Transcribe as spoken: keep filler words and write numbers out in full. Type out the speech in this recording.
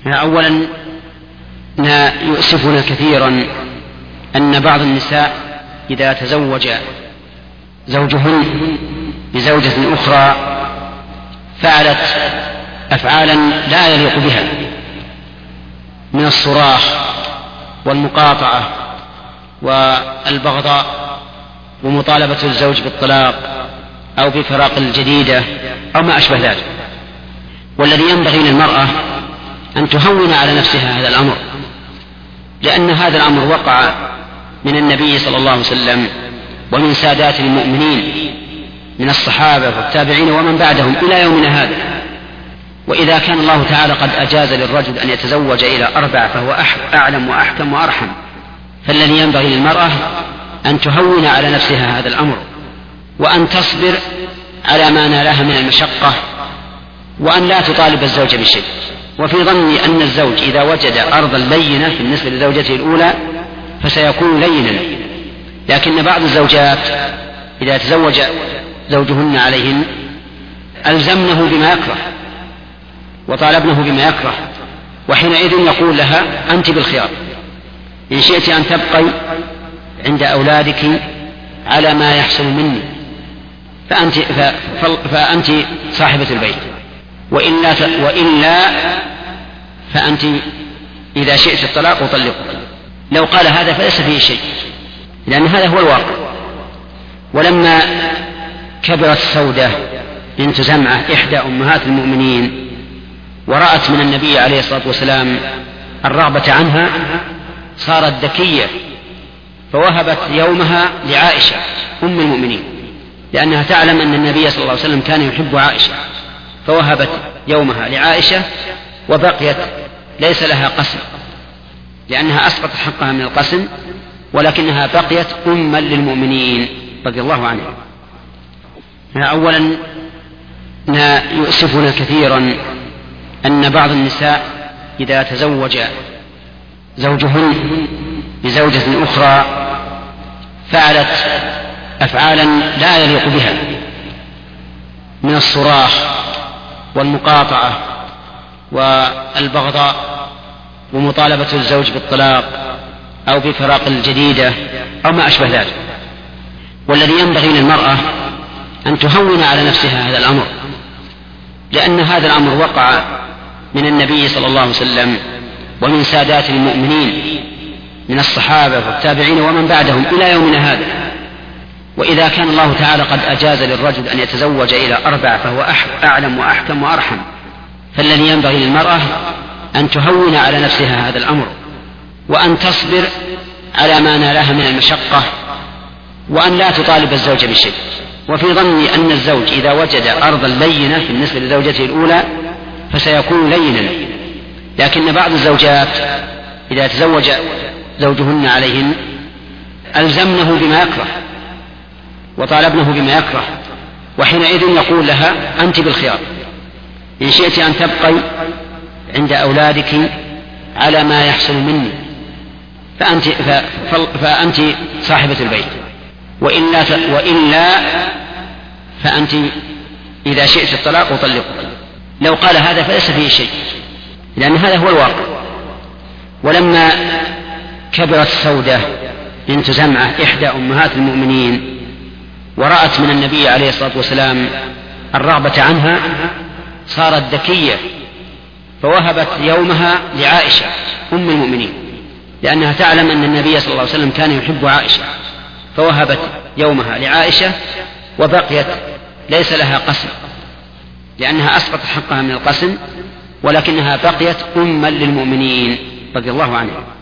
أولا يؤسفنا كثيرا أن بعض النساء إذا تزوج زوجهن بزوجة أخرى فعلت أفعالا لا يليق بها من الصراخ والمقاطعة والبغضاء ومطالبة الزوج بالطلاق أو بفراق الجديدة أو ما أشبه ذلك. والذي ينبغي للمرأة أن تهون على نفسها هذا الأمر، لأن هذا الأمر وقع من النبي صلى الله عليه وسلم ومن سادات المؤمنين من الصحابة والتابعين ومن بعدهم إلى يومنا هذا. وإذا كان الله تعالى قد أجاز للرجل أن يتزوج إلى أربع فهو أعلم وأحكم وأرحم، فالذي ينبغي للمرأة أن تهون على نفسها هذا الأمر وأن تصبر على ما نالها من المشقة وأن لا تطالب الزوج بشيء. وفي ظني أن الزوج إذا وجد أرضا لينة بالنسبة لزوجته الأولى فسيكون لينا، لكن بعض الزوجات إذا تزوج زوجهن عليهن ألزمنه بما يكره وطالبنه بما يكره، وحينئذ يقول لها أنت بالخيار، إن شئت أن تبقي عند أولادك على ما يحصل مني فأنت, فأنت صاحبة البيت، وإلا, وإلا فأنت إذا شئت الطلاق أطلقك. لو قال هذا فليس فيه شيء، لأن هذا هو الواقع. ولما كبرت سودة بنت زمعة إحدى أمهات المؤمنين ورأت من النبي عليه الصلاة والسلام الرغبة عنها صارت ذكية فوهبت يومها لعائشة أم المؤمنين، لأنها تعلم أن النبي صلى الله عليه وسلم كان يحب عائشة، فوهبت يومها لعائشة وبقيت ليس لها قسم لأنها أسقطت حقها من القسم، ولكنها بقيت أما للمؤمنين رضي الله عنهم. أولا يؤسفنا كثيرا أن بعض النساء إذا تزوج زوجهن بزوجة أخرى فعلت أفعالا لا يليق بها من الصراخ والمقاطعة والبغضاء ومطالبة الزوج بالطلاق أو بفراق الجديدة أو ما أشبه ذلك. والذي ينبغي للمرأة أن تهون على نفسها هذا الأمر، لأن هذا الأمر وقع من النبي صلى الله عليه وسلم ومن سادات المؤمنين من الصحابة والتابعين ومن بعدهم إلى يومنا هذا. وإذا كان الله تعالى قد أجاز للرجل أن يتزوج إلى أربع فهو أعلم وأحكم وأرحم، فالذي ينبغي للمرأة أن تهون على نفسها هذا الأمر وأن تصبر على ما نالها من المشقة وأن لا تطالب الزوج بشيء. وفي ظني أن الزوج إذا وجد أرضا لينة بالنسبة لزوجته الأولى فسيكون لينا، لكن بعض الزوجات إذا تزوج زوجهن عليهن ألزمنه بما يكره وطالبنه بما يكره، وحينئذ يقول لها أنت بالخيار، إن شئت أن تبقي عند أولادك على ما يحصل مني فأنت, فأنت صاحبة البيت، وإلا, وإلا فأنت إذا شئت الطلاق أطلقك. لو قال هذا فليس فيه شيء، لأن هذا هو الواقع. ولما كبرت سودة بنت زمعة إحدى أمهات المؤمنين ورأت من النبي عليه الصلاة والسلام الرغبة عنها صارت ذكية فوهبت يومها لعائشة أم المؤمنين، لأنها تعلم أن النبي صلى الله عليه وسلم كان يحب عائشة، فوهبت يومها لعائشة وبقيت ليس لها قسم لأنها أسقطت حقها من القسم، ولكنها بقيت أما للمؤمنين رضي الله عنهم.